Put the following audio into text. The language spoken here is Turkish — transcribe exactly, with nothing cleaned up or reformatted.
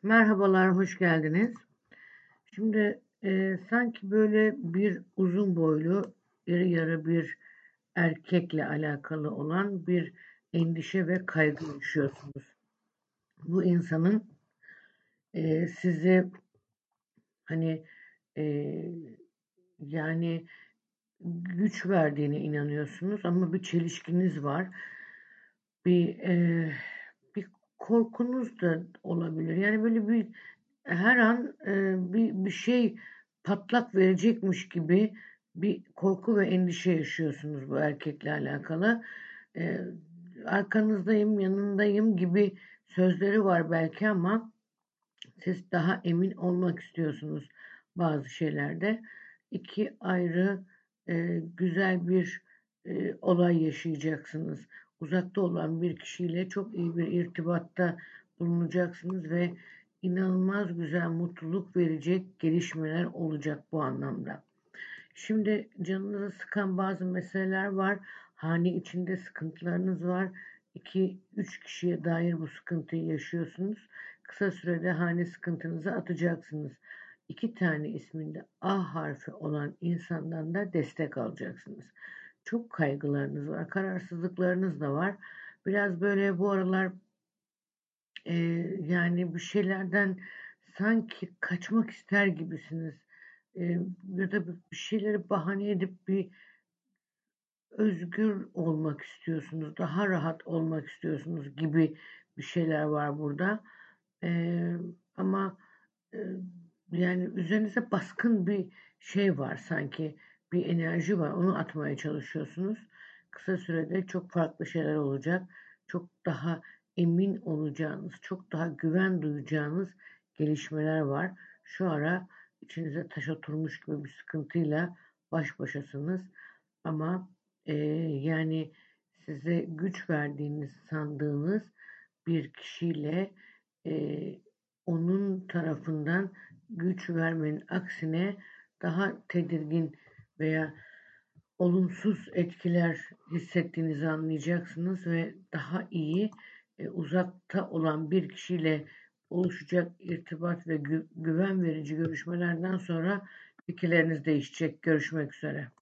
Merhabalar, hoş geldiniz. Şimdi e, sanki böyle bir uzun boylu, iri yarı bir erkekle alakalı olan bir endişe ve kaygı yaşıyorsunuz. Bu insanın e, size hani e, yani güç verdiğine inanıyorsunuz ama bir çelişkiniz var. Bir e, bir korkunuz da olabilir. Yani böyle bir her an e, bir, bir şey patlak verecekmiş gibi bir korku ve endişe yaşıyorsunuz bu erkekle alakalı. E, Arkanızdayım, yanındayım gibi sözleri var belki ama siz daha emin olmak istiyorsunuz bazı şeylerde. İki ayrı e, güzel bir e, olay yaşayacaksınız. Uzakta olan bir kişiyle çok iyi bir irtibatta bulunacaksınız ve inanılmaz güzel mutluluk verecek gelişmeler olacak bu anlamda. Şimdi canınızı sıkan bazı meseleler var. Hane içinde sıkıntılarınız var. iki üç kişiye dair bu sıkıntıyı yaşıyorsunuz. Kısa sürede hane sıkıntınızı atacaksınız. İki tane isminde A harfi olan insandan da destek alacaksınız. Çok kaygılarınız var, kararsızlıklarınız da var. Biraz böyle bu aralar e, yani bir şeylerden sanki kaçmak ister gibisiniz. E, Ya da bir şeyleri bahane edip bir özgür olmak istiyorsunuz, daha rahat olmak istiyorsunuz gibi bir şeyler var burada. Eee, ama eee, yani üzerinize baskın bir şey var sanki, bir enerji var. Onu atmaya çalışıyorsunuz. Kısa sürede çok farklı şeyler olacak. Çok daha emin olacağınız, çok daha güven duyacağınız gelişmeler var. Şu ara içinize taş oturmuş gibi bir sıkıntıyla baş başasınız. Ama e, yani size güç verdiğiniz sandığınız bir kişiyle e, onun tarafından güç vermenin aksine daha tedirgin veya olumsuz etkiler hissettiğinizi anlayacaksınız ve daha iyi e, uzakta olan bir kişiyle oluşacak irtibat ve gü- güven verici görüşmelerden sonra fikirleriniz değişecek. Görüşmek üzere.